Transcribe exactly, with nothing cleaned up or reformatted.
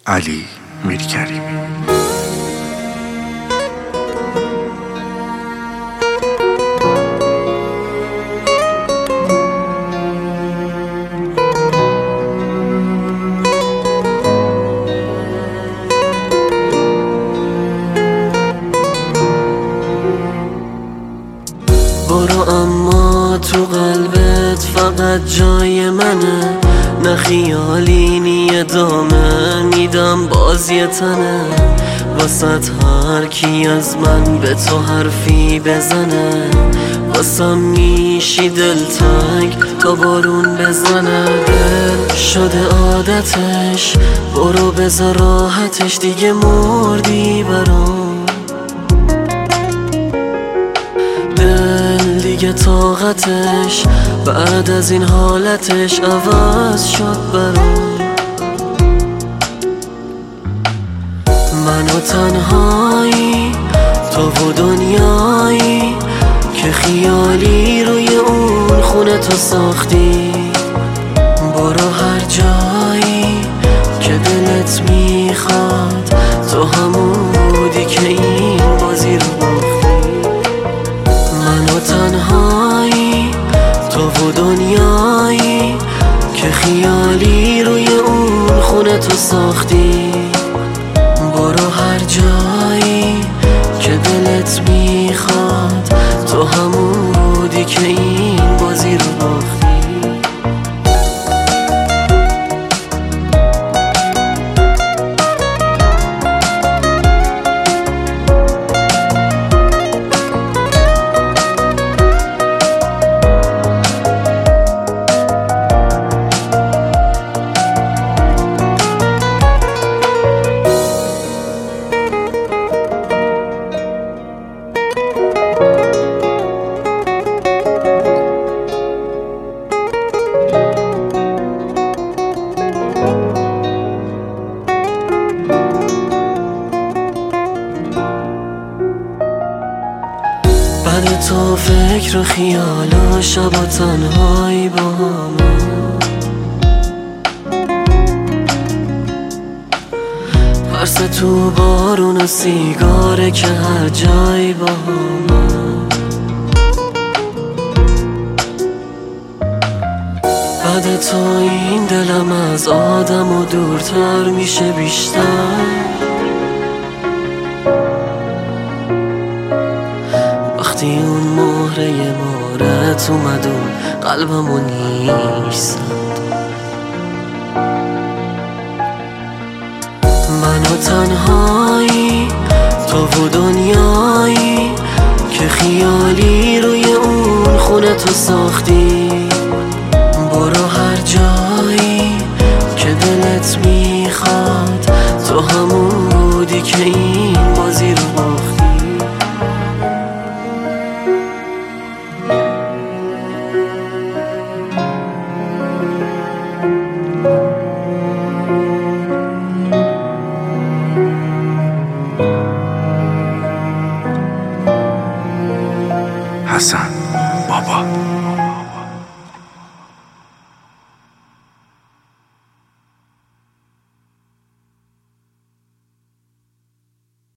علی میرکریمی. برو اما تو قلبت فقط جای منه، نه خیالی نی دامه میدم بازی تنه. واسط هر کی از من به تو حرفی بزنه، واسم میشی دلتنگ تا بارون بزنه. دل شده عادتش، برو بذار راحتش، دیگه مردی برام. دل دیگه طاقتش بعد از این حالتش عوض شد برام. من و تنهایی، تو و دنیایی که خیالی روی اون خونه تو ساختی. برو هر جایی که دلت میخواد، تو همون بودی که این بازی رو باختی. من و تنهایی، تو و دنیایی که خیالی روی اون خونه تو ساختی. برو هر جایی که دلت میخواد، تو همون بودی که این بازی رو باختی. بعد تو فکر و خیال و شب و تنهایی با همه، پرس تو بارون و سیگاره که هر جایی با همه. بعد تو این دلم از آدم و دورتر میشه بیشتر. وقتی اون مهره مارت اومد اون قلبمو نیست. من و تنهایی، تو و دنیایی که خیالی روی اون خونه تو ساختی. برو هر جایی که دلت میخواد، تو همون بودی که این بازی رو باختی. حسن بابا.